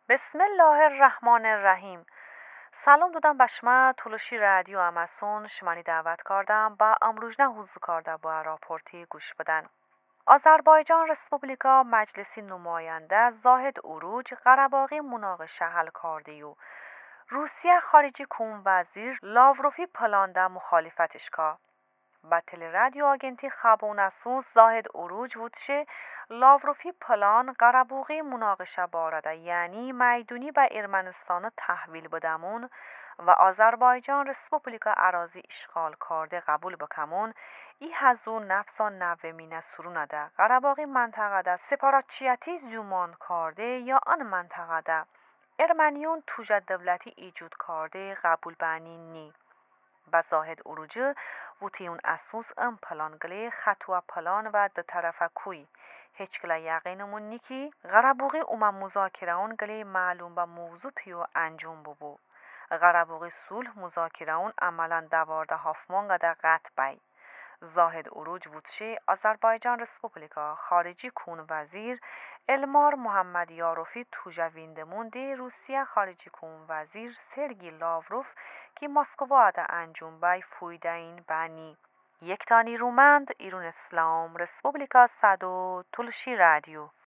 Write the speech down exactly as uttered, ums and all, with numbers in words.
بسم الله الرحمن الرحیم. سلام دادم به شما تلوشی رادیو اماسون شمانی دعوت کردم با امروز نه حضور کرده با راپورتی گوش بدن. آذربایجان رسپوبلیکا مجلسی نماینده زاهد اوروج قره‌باغی مناقشه حل کرده و روسیه خارجی کوم وزیر لاوروفی پلانده مخالفتش که با تل رادیو آگنتی خابون اسوس زاهد اوروج بودشه لاوروفی پلان قره‌باغی مناقشه بارده یعنی میدونی به ارمنستان تحویل بدمون و آذربایجان رسپوبلیکا اراضی اشغال کرده قبول بکمون ای هزو نفسا نومینه سرونه ده قره‌باغی منطقه ده سپاراتچیتی زومان کرده یا آن منطقه ده ارمنیون توجه دولتی ایجود کرده قبول بانی نی با زاهد اوروجه ووتیون اسوس ام پلان گلی خطوه پلان و دو طرفه کوی هیچ گله یقینمون نیکی قره‌باغی اومم مذاکره اون گلی معلوم با موضوع پیو انجام ببو قره‌باغی صلح مذاکره اون عملا دوارده هافمان قده قط بی زاهد اوروج بودشه آذربایجان رسپوبلیکا خارجی کون وزیر المار محمد یاروفی توجویندمون دی روسیه خارجی کون وزیر سرگی لاوروف که مسکو ده انجام بای فویده این بانی یک تانی رومند ایرون اسلام رسپوبلیکا صدو تلشی رادیو